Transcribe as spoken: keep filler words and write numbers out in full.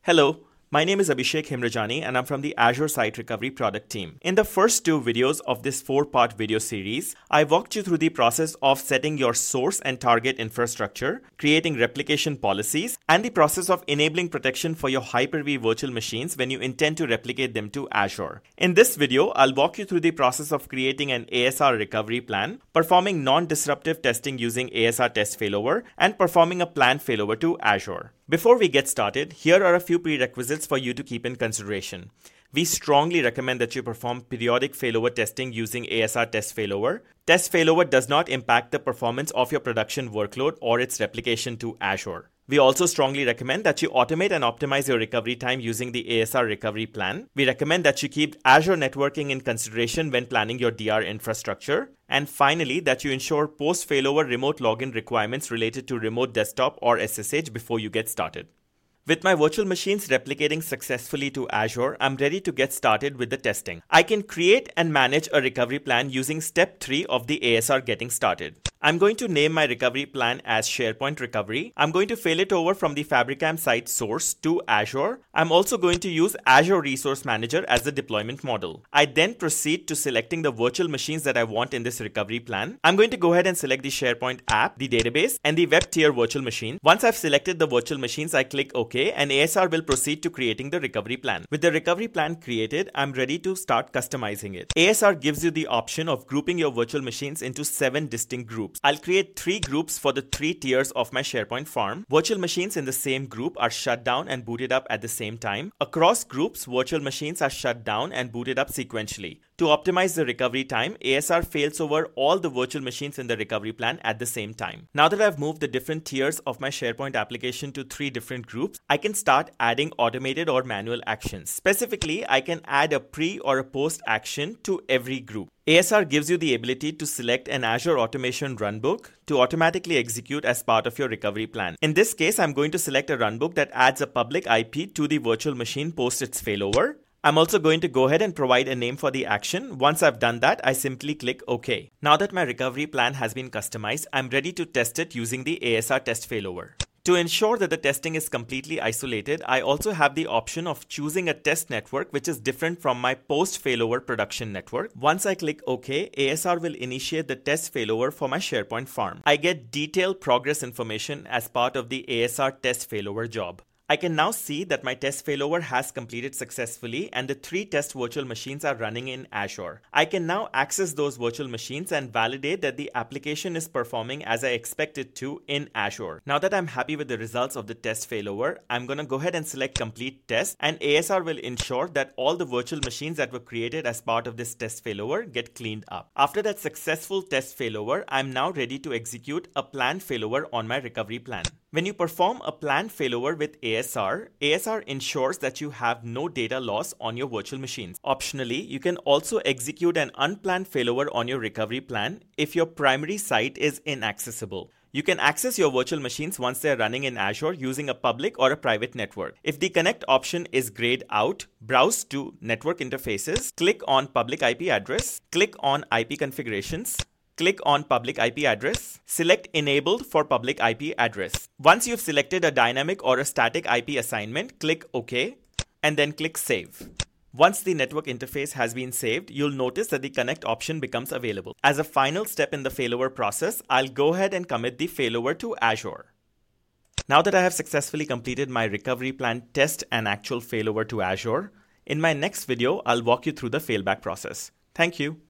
Hello, my name is Abhishek Himrajani and I'm from the Azure Site Recovery product team. In the first two videos of this four-part video series, I walked you through the process of setting your source and target infrastructure, creating replication policies, and the process of enabling protection for your Hyper-V virtual machines when you intend to replicate them to Azure. In this video, I'll walk you through the process of creating an A S R recovery plan, performing non-disruptive testing using A S R test failover, and performing a planned failover to Azure. Before we get started, here are a few prerequisites for you to keep in consideration. We strongly recommend that you perform periodic failover testing using A S R test failover. Test failover does not impact the performance of your production workload or its replication to Azure. We also strongly recommend that you automate and optimize your recovery time using the A S R recovery plan. We recommend that you keep Azure networking in consideration when planning your D R infrastructure. And finally, that you ensure post-failover remote login requirements related to remote desktop or S S H before you get started. With my virtual machines replicating successfully to Azure, I'm ready to get started with the testing. I can create and manage a recovery plan using step three of the A S R getting started. I'm going to name my recovery plan as SharePoint Recovery. I'm going to fail it over from the Fabricam site source to Azure. I'm also going to use Azure Resource Manager as the deployment model. I then proceed to selecting the virtual machines that I want in this recovery plan. I'm going to go ahead and select the SharePoint app, the database, and the web tier virtual machine. Once I've selected the virtual machines, I click OK, and A S R will proceed to creating the recovery plan. With the recovery plan created, I'm ready to start customizing it. A S R gives you the option of grouping your virtual machines into seven distinct groups. I'll create three groups for the three tiers of my SharePoint farm. Virtual machines in the same group are shut down and booted up at the same time. Across groups, virtual machines are shut down and booted up sequentially. To optimize the recovery time, A S R fails over all the virtual machines in the recovery plan at the same time. Now that I've moved the different tiers of my SharePoint application to three different groups, I can start adding automated or manual actions. Specifically, I can add a pre or a post action to every group. A S R gives you the ability to select an Azure Automation runbook to automatically execute as part of your recovery plan. In this case, I'm going to select a runbook that adds a public I P to the virtual machine post its failover. I'm also going to go ahead and provide a name for the action. Once I've done that, I simply click OK. Now that my recovery plan has been customized, I'm ready to test it using the A S R test failover. To ensure that the testing is completely isolated, I also have the option of choosing a test network which is different from my post-failover production network. Once I click OK, A S R will initiate the test failover for my SharePoint farm. I get detailed progress information as part of the A S R test failover job. I can now see that my test failover has completed successfully and the three test virtual machines are running in Azure. I can now access those virtual machines and validate that the application is performing as I expect it to in Azure. Now that I'm happy with the results of the test failover, I'm going to go ahead and select complete test, and A S R will ensure that all the virtual machines that were created as part of this test failover get cleaned up. After that successful test failover, I'm now ready to execute a planned failover on my recovery plan. When you perform a planned failover with A S R, A S R ensures that you have no data loss on your virtual machines. Optionally, you can also execute an unplanned failover on your recovery plan if your primary site is inaccessible. You can access your virtual machines once they are running in Azure using a public or a private network. If the connect option is grayed out, browse to network interfaces, click on public I P address, click on I P configurations, click on public I P address, select enabled for public I P address. Once you've selected a dynamic or a static I P assignment, click OK and then click save. Once the network interface has been saved, you'll notice that the connect option becomes available. As a final step in the failover process, I'll go ahead and commit the failover to Azure. Now that I have successfully completed my recovery plan test and actual failover to Azure, in my next video, I'll walk you through the failback process. Thank you.